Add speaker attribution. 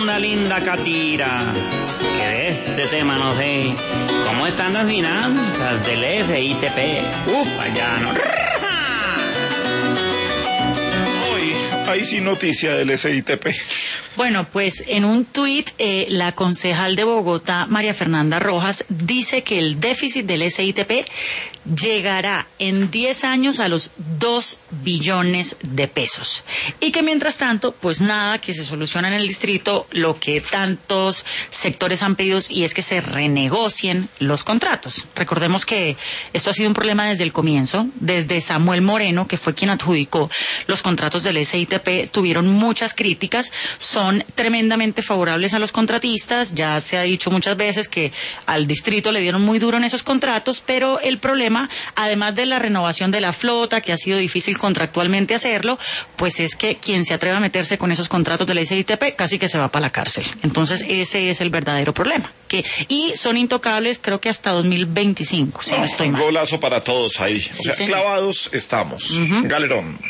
Speaker 1: Fernanda linda catira, que de este tema no sé cómo están las finanzas del SITP. Allá no.
Speaker 2: Hoy hay sí noticia del SITP.
Speaker 3: Bueno, pues en un tuit, la concejal de Bogotá, María Fernanda Rojas, dice que el déficit del SITP llegará en 10 años a los 2 billones de pesos. Y que mientras tanto, pues nada, que se soluciona en el distrito lo que tantos sectores han pedido, y es que se renegocien los contratos. Recordemos que esto ha sido un problema desde el comienzo, desde Samuel Moreno, que fue quien adjudicó los contratos del SITP, tuvieron muchas críticas, son tremendamente favorables a los contratistas, ya se ha dicho muchas veces que al distrito le dieron muy duro en esos contratos, pero el problema, además de la renovación de la flota, que ha sido difícil contractualmente hacerlo, pues es que quien se atreve a meterse con esos contratos del SITP casi que se va para la cárcel. Entonces ese es el verdadero problema, y son intocables creo que hasta 2025, si no estoy mal.
Speaker 2: Golazo para todos ahí,
Speaker 3: Sí,
Speaker 2: o sea,
Speaker 3: señor.
Speaker 2: clavados estamos. Galerón.